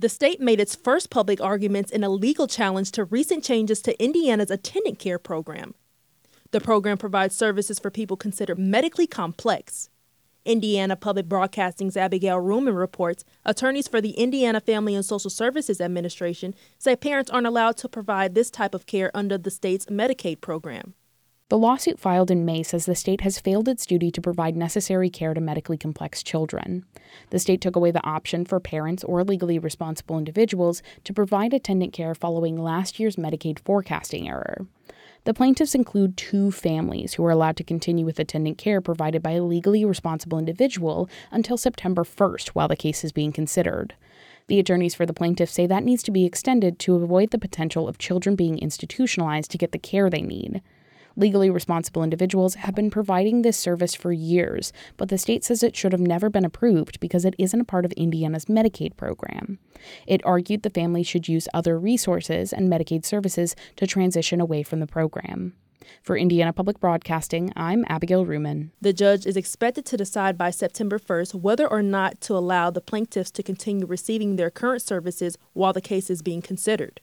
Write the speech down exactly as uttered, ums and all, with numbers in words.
The state made its first public arguments in a legal challenge to recent changes to Indiana's attendant care program. The program provides services for people considered medically complex. Indiana Public Broadcasting's Abigail Ruman reports attorneys for the Indiana Family and Social Services Administration say parents aren't allowed to provide this type of care under the state's Medicaid program. The lawsuit filed in May says the state has failed its duty to provide necessary care to medically complex children. The state took away the option for parents or legally responsible individuals to provide attendant care following last year's Medicaid forecasting error. The plaintiffs include two families who are allowed to continue with attendant care provided by a legally responsible individual until September first while the case is being considered. The attorneys for the plaintiffs say that needs to be extended to avoid the potential of children being institutionalized to get the care they need. Legally responsible individuals have been providing this service for years, but the state says it should have never been approved because it isn't a part of Indiana's Medicaid program. It argued the family should use other resources and Medicaid services to transition away from the program. For Indiana Public Broadcasting, I'm Abigail Ruman. The judge is expected to decide by September first whether or not to allow the plaintiffs to continue receiving their current services while the case is being considered.